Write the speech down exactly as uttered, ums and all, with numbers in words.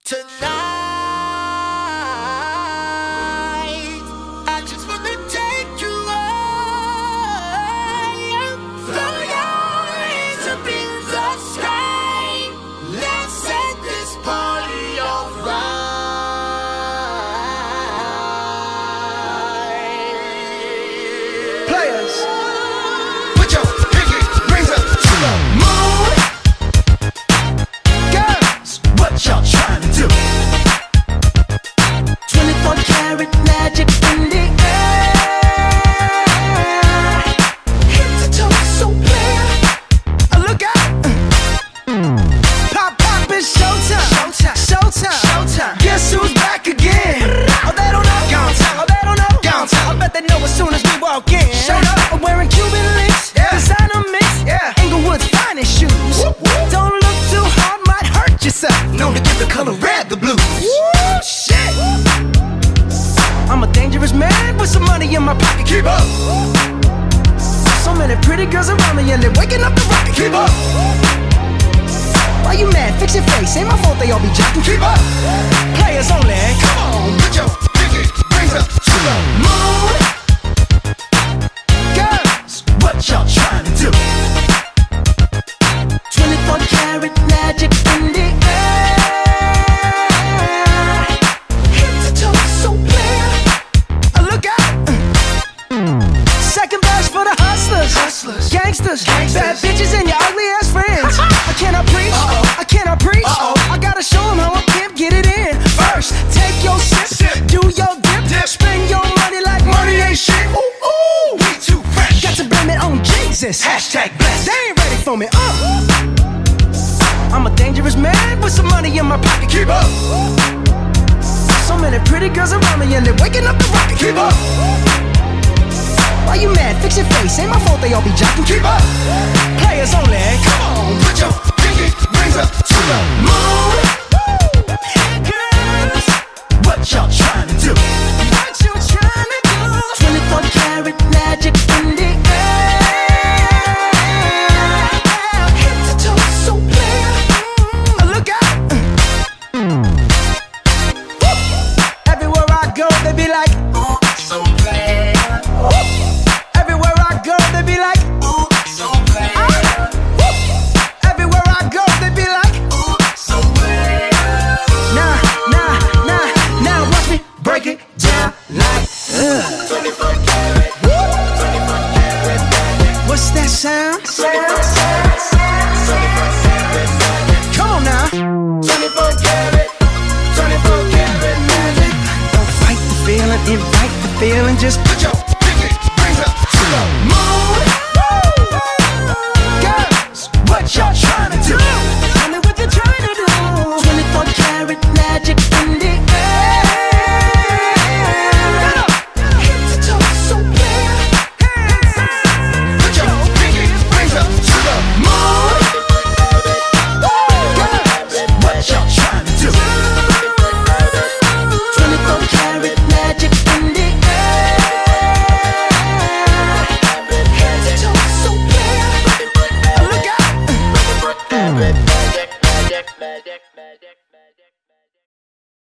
Tonight, I just wanna take you high. Throw your hands up in the sky. Let's set this party on fire. Players, put your pinky rings up to the moon. Girls, what y'all trying to do? twenty-four karat magic in the air. Head to toe, so clear. Uh, look out! Pop, pop, it's showtime. Showtime. Showtime. Showtime. Guess who's back again? Oh, they don't know. Gone time. Oh, they don't know. Gone time. I bet they know as soon as we walk in. Showed up. I'm wearing Cuban links. Yeah. Designer mix. Yeah. Inglewood's finest shoes. Whoop, whoop. Don't look too hard, might hurt yourself. Known to give the color red the blues. Woo, shit. I'm a dangerous man with some money in my pocket. Keep up. So many pretty girls around me and they're waking up the rocket. Keep up. Why you mad? Fix your face. Ain't my fault they all be jocking. Keep up. Players only. Come on, put your pinky rings up to the moon. Girls, what y'all trying to do? twenty-four karat magic in the air. Head to toe, so clear. Uh, look out. Second verse for the hustlers. Hustlers. Gangsters. Gangsters. Bad bitches and your ugly ass friends. I cannot preach. Uh-oh. I cannot preach. Uh-oh. I gotta show them how a pimp get it in. First, take your sip. Sip. Do your dip. Dip. Spend your money like money ain't shit. Ooh, ooh. We too fresh. Got to blame it on Jesus. Hashtag blessed. They ain't ready for me. Uh. I'm a dangerous man with some money in my pocket. Keep up. So many pretty girls around me and they're waking up the rocket. Keep up. Why you mad? Fix your face. Ain't my fault they all be jocking. Keep up. Players only. Come on, put your pinky rings up to the moon. Girls, what y'all trying to do? What you trying to do? twenty-four karat magic in the air. Head to toe, so clear. Uh, look out. Woo. Everywhere I go, they be like, Ooh, so bad. woo. Everywhere I go, they be like, Ooh, so bad. woo. Everywhere I go, they be like, Ooh, so bad. nah, nah, nah, now watch me break it down like, uh. twenty-four karat. twenty-four karat magic. What's that sound? twenty-four karat. twenty-four karat magic. Come on now. twenty-four karat. twenty-four karat magic. Don't fight the feeling, invite the feeling. Just put your